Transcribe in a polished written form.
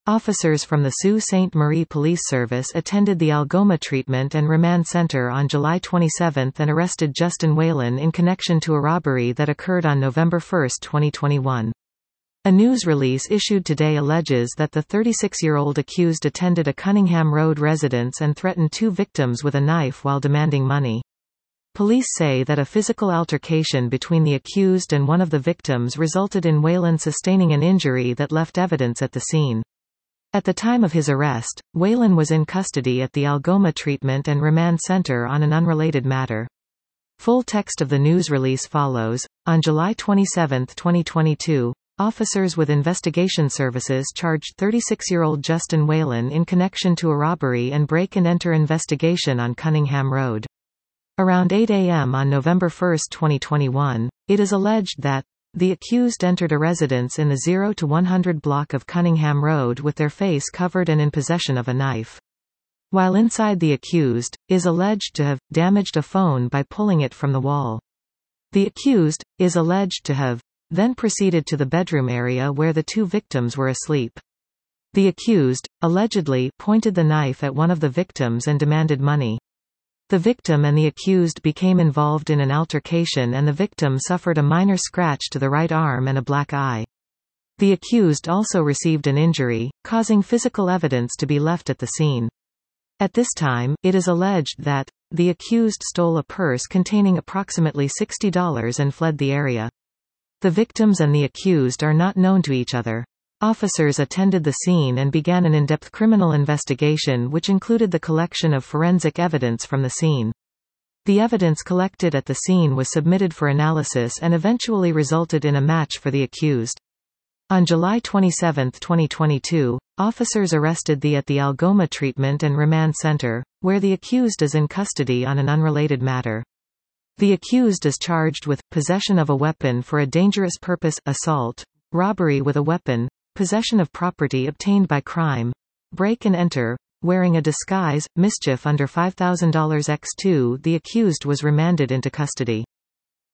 Officers from the Sault Ste. Marie Police Service attended the Algoma Treatment and Remand Center on July 27 and arrested Justin Whalen in connection to a robbery that occurred on November 1, 2021. A news release issued today alleges that the 36-year-old accused attended a Cunningham Road residence and threatened two victims with a knife while demanding money. Police say that a physical altercation between the accused and one of the victims resulted in Whalen sustaining an injury that left evidence at the scene. At the time of his arrest, Whalen was in custody at the Algoma Treatment and Remand Center on an unrelated matter. Full text of the news release follows. On July 27, 2022, officers with investigation services charged 36-year-old Justin Whalen in connection to a robbery and break-and-enter investigation on Cunningham Road. Around 8 a.m. on November 1, 2021, it is alleged that the accused entered a residence in the 0 to 100 block of Cunningham Road with their face covered and in possession of a knife. While inside, the accused is alleged to have damaged a phone by pulling it from the wall. The accused is alleged to have then proceeded to the bedroom area where the two victims were asleep. The accused, allegedly, pointed the knife at one of the victims and demanded money. The victim and the accused became involved in an altercation and the victim suffered a minor scratch to the right arm and a black eye. The accused also received an injury, causing physical evidence to be left at the scene. At this time, it is alleged that the accused stole a purse containing approximately $60 and fled the area. The victims and the accused are not known to each other. Officers attended the scene and began an in-depth criminal investigation which included the collection of forensic evidence from the scene. The evidence collected at the scene was submitted for analysis and eventually resulted in a match for the accused. On July 27, 2022, officers arrested at the Algoma Treatment and Remand Center, where the accused is in custody on an unrelated matter. The accused is charged with possession of a weapon for a dangerous purpose, assault, robbery with a weapon, possession of property obtained by crime, break and enter, wearing a disguise, mischief under $5,000 x2. The accused was remanded into custody.